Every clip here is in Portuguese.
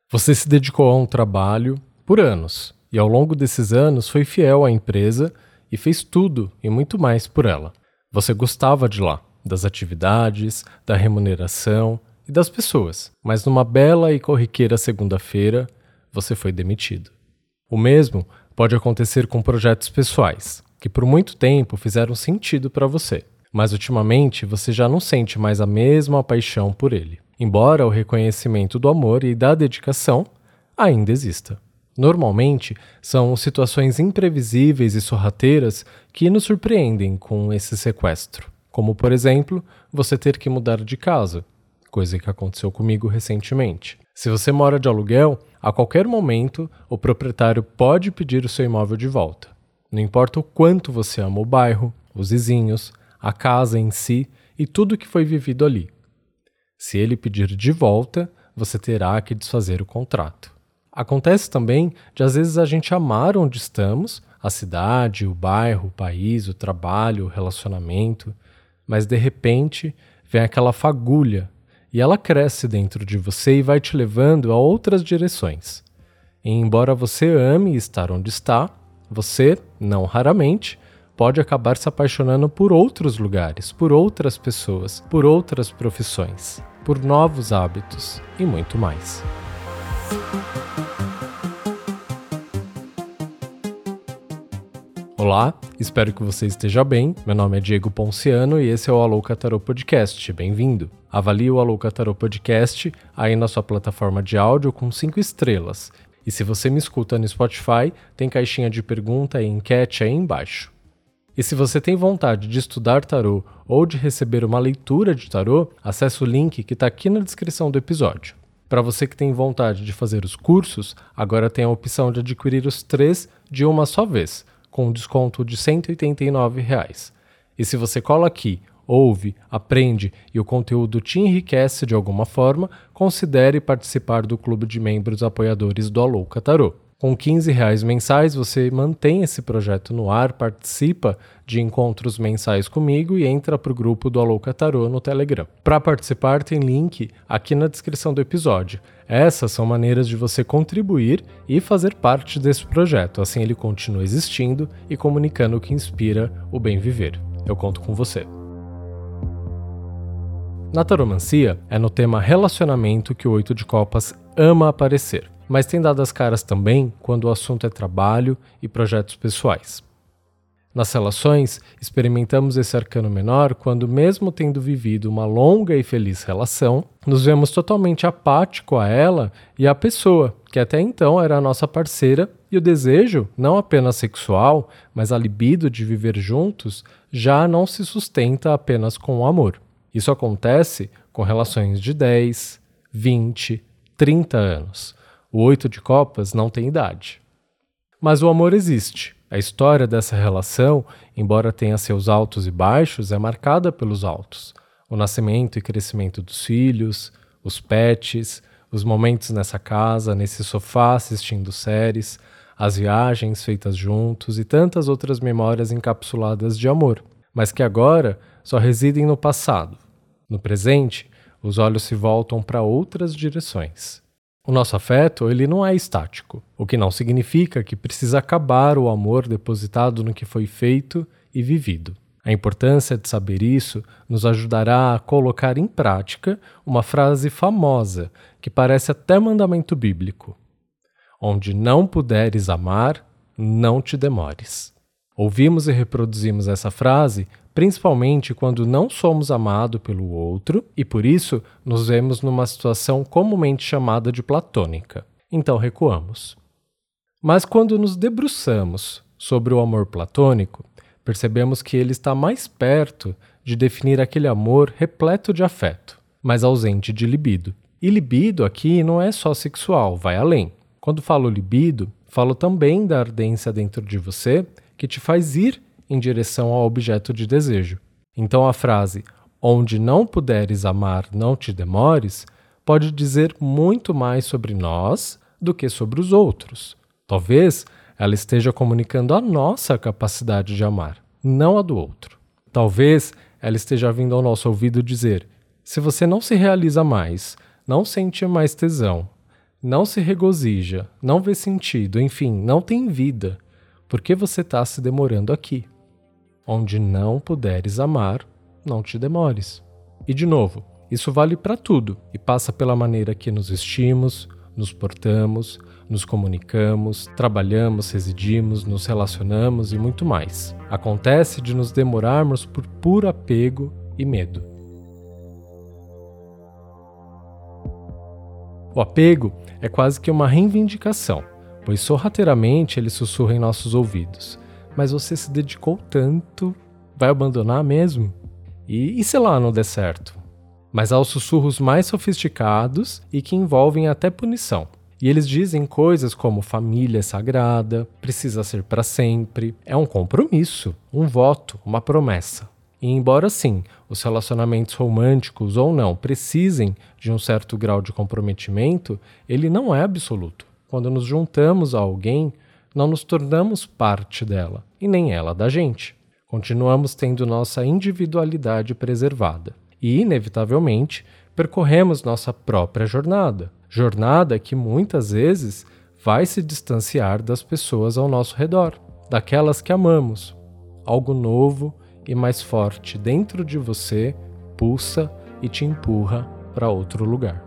Você se dedicou a um trabalho por anos e ao longo desses anos foi fiel à empresa e fez tudo e muito mais por ela. Você gostava de lá, das atividades, da remuneração e das pessoas, mas numa bela e corriqueira segunda-feira você foi demitido. O mesmo pode acontecer com projetos pessoais, que por muito tempo fizeram sentido para você, mas ultimamente você já não sente mais a mesma paixão por ele, embora o reconhecimento do amor e da dedicação ainda exista. Normalmente, são situações imprevisíveis e sorrateiras que nos surpreendem com esse sequestro, como, por exemplo, você ter que mudar de casa, coisa que aconteceu comigo recentemente. Se você mora de aluguel, a qualquer momento o proprietário pode pedir o seu imóvel de volta. Não importa o quanto você ama o bairro, os vizinhos, a casa em si e tudo que foi vivido ali. Se ele pedir de volta, você terá que desfazer o contrato. Acontece também de às vezes a gente amar onde estamos, a cidade, o bairro, o país, o trabalho, o relacionamento, mas de repente vem aquela fagulha e ela cresce dentro de você e vai te levando a outras direções. E embora você ame estar onde está, você, não raramente, pode acabar se apaixonando por outros lugares, por outras pessoas, por outras profissões, por novos hábitos e muito mais. Olá, espero que você esteja bem. Meu nome é Diego Ponciano e esse é o Alouca Tarot Podcast. Bem-vindo! Avalie o Alouca Tarot Podcast aí na sua plataforma de áudio com 5 estrelas. E se você me escuta no Spotify, tem caixinha de pergunta e enquete aí embaixo. E se você tem vontade de estudar tarô ou de receber uma leitura de tarô, acesse o link que está aqui na descrição do episódio. Para você que tem vontade de fazer os cursos, agora tem a opção de adquirir os 3 de uma só vez, com um desconto de R$ 189. E se você cola aqui, ouve, aprende e o conteúdo te enriquece de alguma forma, considere participar do clube de membros apoiadores do Alouca Tarot. Com R$ 15 mensais, você mantém esse projeto no ar, participa de encontros mensais comigo e entra para o grupo do Alouca Tarot no Telegram. Para participar, tem link aqui na descrição do episódio. Essas são maneiras de você contribuir e fazer parte desse projeto, assim ele continua existindo e comunicando o que inspira o bem viver. Eu conto com você. Na taromancia, é no tema relacionamento que o 8 de copas ama aparecer, mas tem dado as caras também quando o assunto é trabalho e projetos pessoais. Nas relações, experimentamos esse arcano menor quando, mesmo tendo vivido uma longa e feliz relação, nos vemos totalmente apático a ela e à pessoa, que até então era a nossa parceira, e o desejo, não apenas sexual, mas a libido de viver juntos, já não se sustenta apenas com o amor. Isso acontece com relações de 10, 20, 30 anos. O 8 de copas não tem idade. Mas o amor existe. A história dessa relação, embora tenha seus altos e baixos, é marcada pelos altos. O nascimento e crescimento dos filhos, os pets, os momentos nessa casa, nesse sofá assistindo séries, as viagens feitas juntos e tantas outras memórias encapsuladas de amor, mas que agora só residem no passado. No presente, os olhos se voltam para outras direções. O nosso afeto, ele não é estático, o que não significa que precisa acabar o amor depositado no que foi feito e vivido. A importância de saber isso nos ajudará a colocar em prática uma frase famosa, que parece até mandamento bíblico. Onde não puderes amar, não te demores. Ouvimos e reproduzimos essa frase principalmente quando não somos amados pelo outro e, por isso, nos vemos numa situação comumente chamada de platônica. Então recuamos. Mas quando nos debruçamos sobre o amor platônico, percebemos que ele está mais perto de definir aquele amor repleto de afeto, mas ausente de libido. E libido aqui não é só sexual, vai além. Quando falo libido, falo também da ardência dentro de você que te faz ir em direção ao objeto de desejo. Então a frase "onde não puderes amar, não te demores" pode dizer muito mais sobre nós do que sobre os outros. Talvez ela esteja comunicando a nossa capacidade de amar, não a do outro. Talvez ela esteja vindo ao nosso ouvido dizer: se você não se realiza mais, não sente mais tesão, não se regozija, não vê sentido, enfim, não tem vida, por que você está se demorando aqui? Onde não puderes amar, não te demores. E de novo, isso vale para tudo e passa pela maneira que nos vestimos, nos portamos, nos comunicamos, trabalhamos, residimos, nos relacionamos e muito mais. Acontece de nos demorarmos por puro apego e medo. O apego é quase que uma reivindicação, pois sorrateiramente ele sussurra em nossos ouvidos. Mas você se dedicou tanto, vai abandonar mesmo? E se lá não der certo? Mas há os sussurros mais sofisticados e que envolvem até punição. E eles dizem coisas como família é sagrada, precisa ser para sempre, é um compromisso, um voto, uma promessa. E embora sim, os relacionamentos românticos ou não precisem de um certo grau de comprometimento, ele não é absoluto. Quando nos juntamos a alguém, não nos tornamos parte dela, e nem ela da gente. Continuamos tendo nossa individualidade preservada. E, inevitavelmente, percorremos nossa própria jornada. Jornada que muitas vezes vai se distanciar das pessoas ao nosso redor, daquelas que amamos. Algo novo e mais forte dentro de você pulsa e te empurra para outro lugar.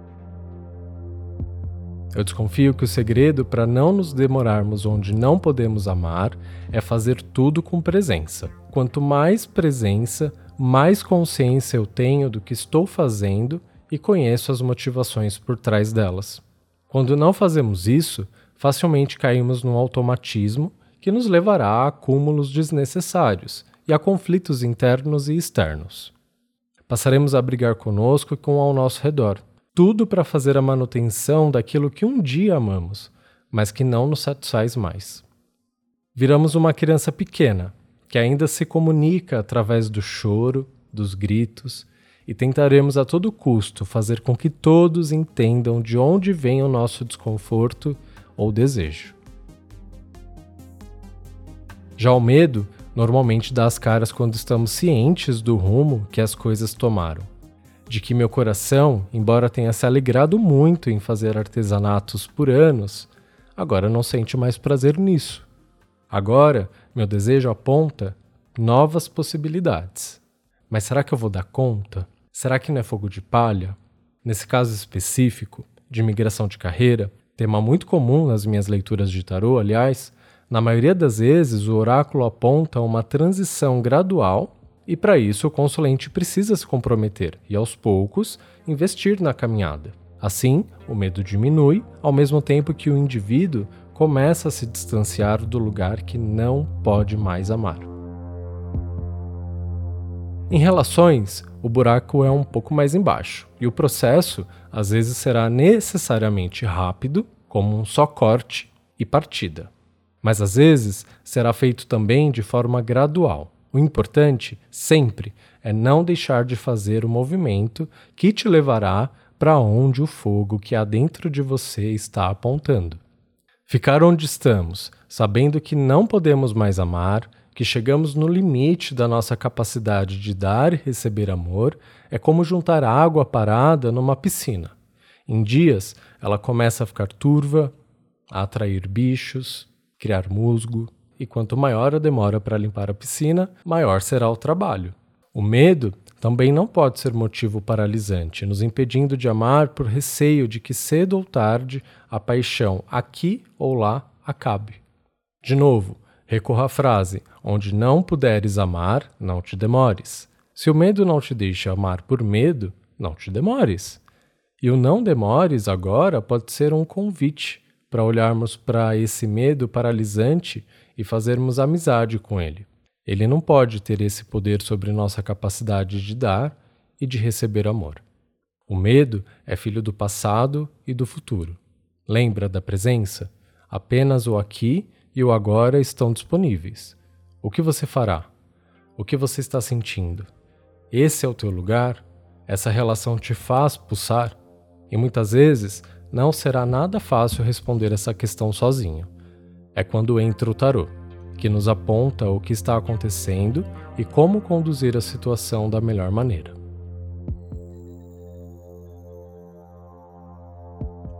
Eu desconfio que o segredo para não nos demorarmos onde não podemos amar é fazer tudo com presença. Quanto mais presença, mais consciência eu tenho do que estou fazendo e conheço as motivações por trás delas. Quando não fazemos isso, facilmente caímos num automatismo que nos levará a acúmulos desnecessários e a conflitos internos e externos. Passaremos a brigar conosco e com ao nosso redor, tudo para fazer a manutenção daquilo que um dia amamos, mas que não nos satisfaz mais. Viramos uma criança pequena, que ainda se comunica através do choro, dos gritos, e tentaremos a todo custo fazer com que todos entendam de onde vem o nosso desconforto ou desejo. Já o medo normalmente dá as caras quando estamos cientes do rumo que as coisas tomaram. De que meu coração, embora tenha se alegrado muito em fazer artesanatos por anos, agora não sente mais prazer nisso. Agora, meu desejo aponta novas possibilidades. Mas será que eu vou dar conta? Será que não é fogo de palha? Nesse caso específico, de migração de carreira, tema muito comum nas minhas leituras de tarô, aliás, na maioria das vezes o oráculo aponta uma transição gradual e para isso o consulente precisa se comprometer e aos poucos investir na caminhada. Assim, o medo diminui, ao mesmo tempo que o indivíduo começa a se distanciar do lugar que não pode mais amar. Em relações, o buraco é um pouco mais embaixo, e o processo às vezes será necessariamente rápido, como um só corte e partida. Mas às vezes será feito também de forma gradual. O importante, sempre, é não deixar de fazer o movimento que te levará para onde o fogo que há dentro de você está apontando. Ficar onde estamos, sabendo que não podemos mais amar, que chegamos no limite da nossa capacidade de dar e receber amor, é como juntar água parada numa piscina. Em dias, ela começa a ficar turva, a atrair bichos, criar musgo, e quanto maior a demora para limpar a piscina, maior será o trabalho. O medo também não pode ser motivo paralisante, nos impedindo de amar por receio de que cedo ou tarde a paixão aqui ou lá acabe. De novo, recorra à frase: onde não puderes amar, não te demores. Se o medo não te deixa amar por medo, não te demores. E o não demores agora pode ser um convite para olharmos para esse medo paralisante e fazermos amizade com ele. Ele não pode ter esse poder sobre nossa capacidade de dar e de receber amor. O medo é filho do passado e do futuro. Lembra da presença? Apenas o aqui e o agora estão disponíveis. O que você fará? O que você está sentindo? Esse é o teu lugar? Essa relação te faz pulsar? E muitas vezes não será nada fácil responder essa questão sozinho. É quando entra o tarô, que nos aponta o que está acontecendo e como conduzir a situação da melhor maneira.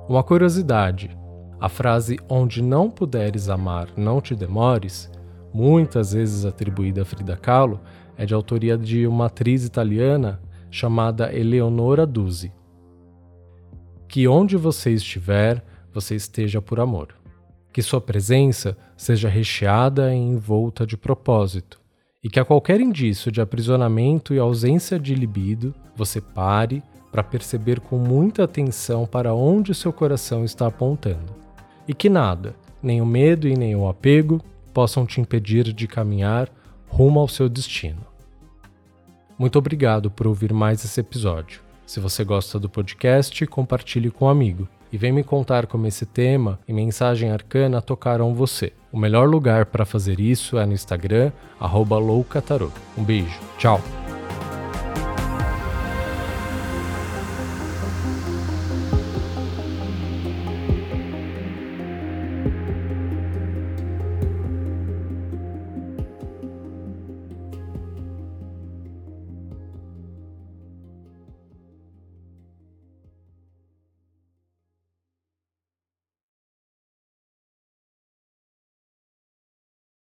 Uma curiosidade: a frase "onde não puderes amar, não te demores", muitas vezes atribuída a Frida Kahlo, é de autoria de uma atriz italiana chamada Eleonora Duse. Que onde você estiver, você esteja por amor. Que sua presença seja recheada e envolta de propósito, e que a qualquer indício de aprisionamento e ausência de libido, você pare para perceber com muita atenção para onde seu coração está apontando. E que nada, nem o medo e nem o apego, possam te impedir de caminhar rumo ao seu destino. Muito obrigado por ouvir mais esse episódio. Se você gosta do podcast, compartilhe com um amigo. E vem me contar como esse tema e mensagem arcana tocaram você. O melhor lugar para fazer isso é no Instagram, @loucatarot. Um beijo, tchau!